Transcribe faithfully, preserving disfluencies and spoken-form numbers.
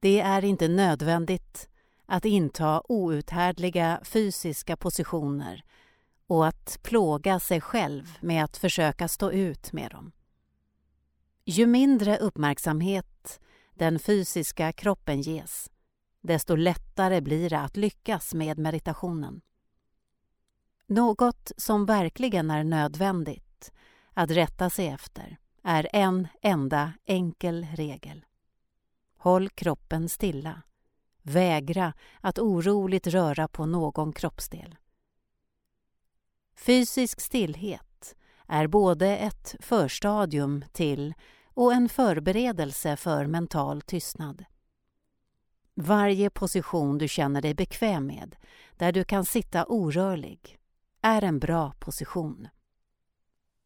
Det är inte nödvändigt att inta outhärdliga fysiska positioner och att plåga sig själv med att försöka stå ut med dem. Ju mindre uppmärksamhet den fysiska kroppen ges, desto lättare blir det att lyckas med meditationen. Något som verkligen är nödvändigt att rätta sig efter är en enda enkel regel. Håll kroppen stilla. Vägra att oroligt röra på någon kroppsdel. Fysisk stillhet är både ett förstadium till och en förberedelse för mental tystnad. Varje position du känner dig bekväm med, där du kan sitta orörlig, är en bra position.